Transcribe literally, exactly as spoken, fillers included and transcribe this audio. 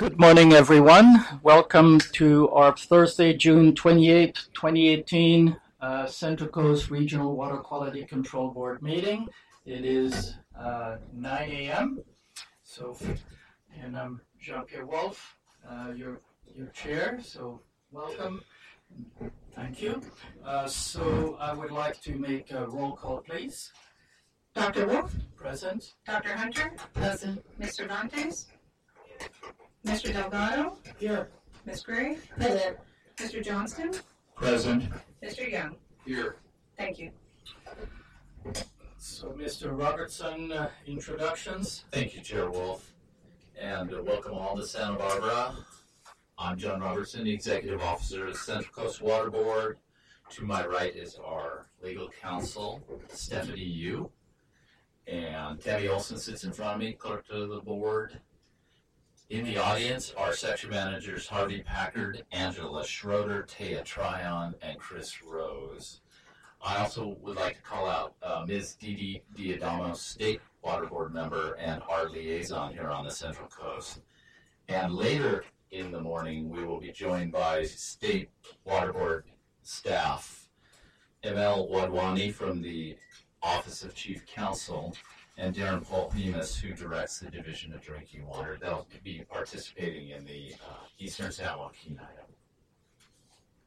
Good morning, everyone. Welcome to our Thursday, June twenty-eighth, twenty eighteen uh, Central Coast Regional Water Quality Control Board meeting. It is uh, nine a m So, and I'm Jean-Pierre Wolf, uh, your your chair. So, welcome. Thank you. Uh, so, I would like to make a roll call, please. Doctor Wolf? Present. Doctor Hunter? Present. Mister Dantes? Mister Delgado? Here. Miz Gray? Present. Mister Johnston? Present. Mister Young? Here. Thank you. So, Mister Robertson, uh, introductions. Thank you, Chair Wolf, and uh, welcome all to Santa Barbara. I'm John Robertson, the Executive Officer of the Central Coast Water Board. To my right is our legal counsel, Stephanie Yu, and Debbie Olson sits in front of me, clerk to the board. In the audience are section managers Harvey Packard, Angela Schroeder, Taya Tryon, and Chris Rose. I also would like to call out uh, Miz Dee Dee Diadamo, State Water Board member and our liaison here on the Central Coast. And later in the morning, we will be joined by State Water Board staff, M L Wadwani from the Office of Chief Counsel, and Darren Paul Nemus, who directs the Division of Drinking Water. They'll be participating in the uh, Eastern San Joaquin item.